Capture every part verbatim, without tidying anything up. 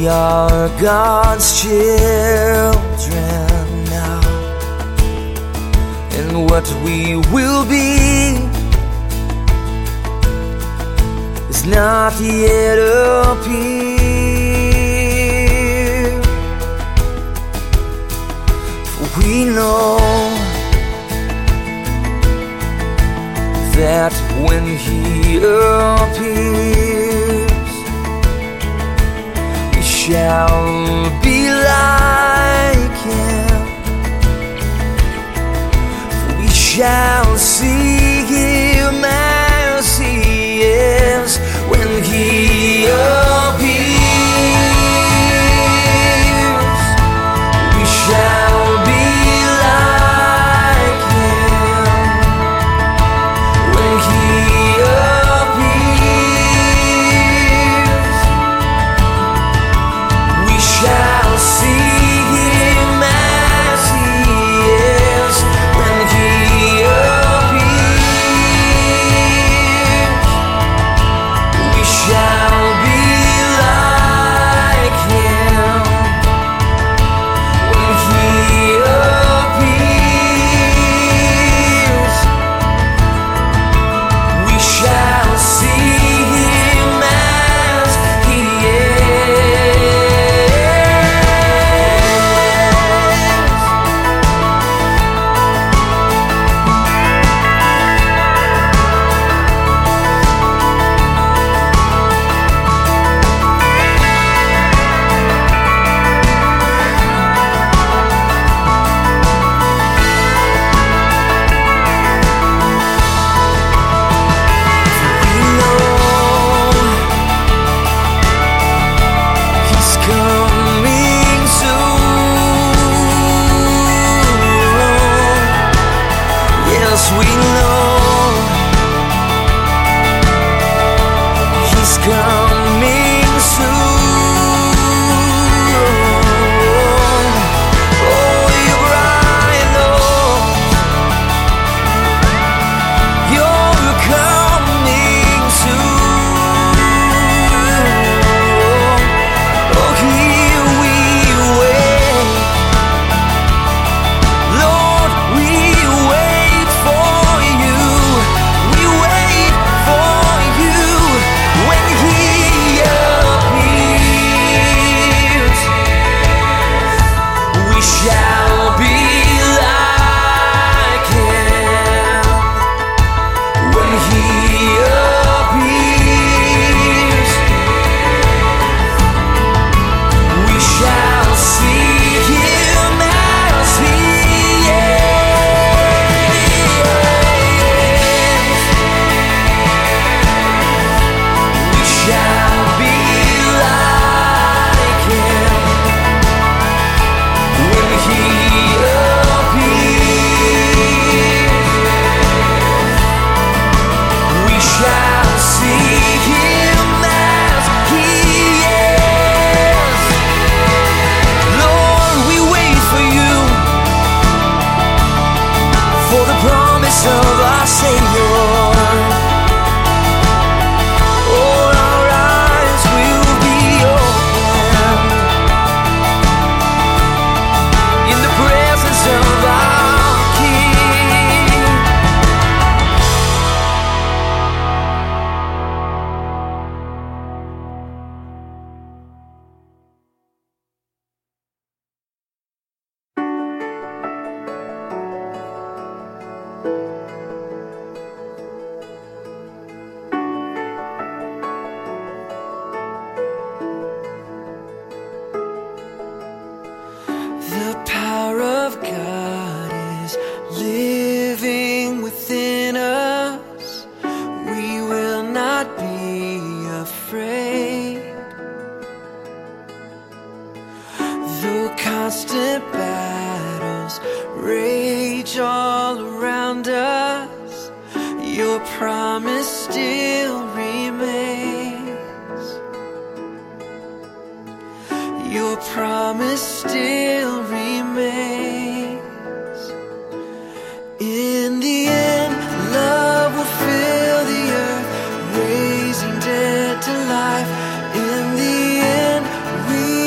We are God's children now, and what we will be is not yet appeared. For we know that when He appears, we shall be like Him, for we shall see Him as He is when He appears. We shall be like Him when He appears. We shall see Him as He is when He appears. We shall be like Him when He appears. We shall see Him as He we know He's coming soon. Oh, you're bright, Lord, you're coming soon. Oh, here we wait, Lord, we wait for You. We wait for You when He appears. We shall be like Him when He appears. We shall see Him as He is. We shall be like Him when He appears. We shall see Him as He is. Lord, we wait for You, for the promise of our Savior. All our eyes will be opened in the presence of our King. The power of God is living within us. We will not be afraid. Though constant battles rage all around us, Your promise still remains. Your promise still remains. In the end, love will fill the earth, raising dead to life. In the end, we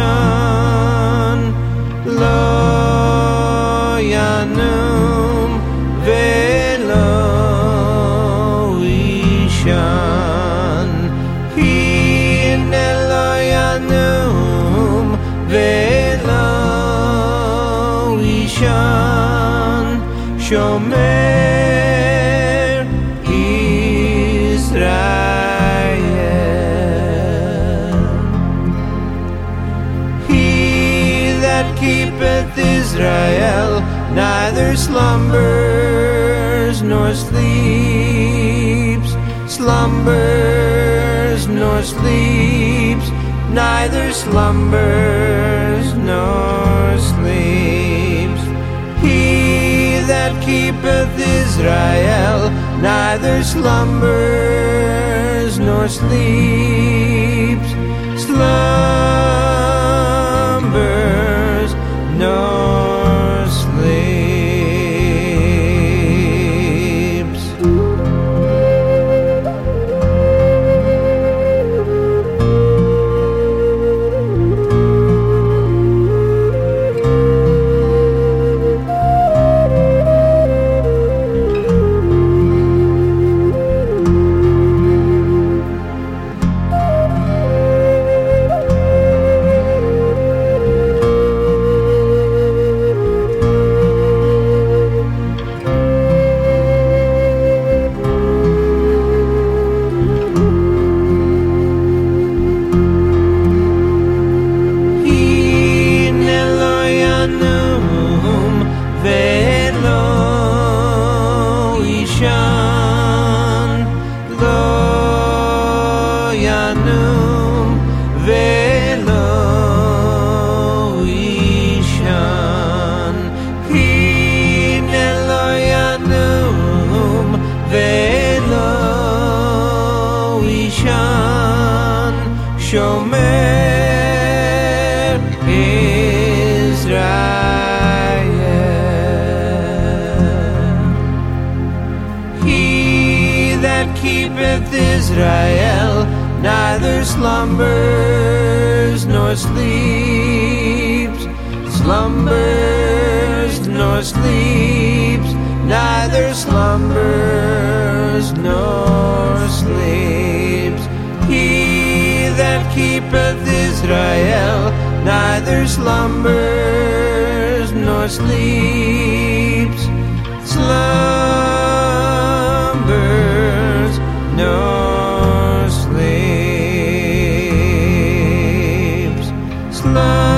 ishan lo yanum velo ishan hine lo yanum velo ishan shomer Israel. He that keepeth Israel neither slumbers nor sleeps, slumbers nor sleeps, neither slumbers nor sleeps. He that keepeth Israel neither slumbers nor sleeps, slumbers nor sleeps. Shomer Israel. He that keepeth Israel neither slumbers nor sleeps, slumbers nor sleeps, neither slumbers nor sleeps. He that keepeth Israel neither slumbers nor sleeps, slumbers nor sleeps, slumbers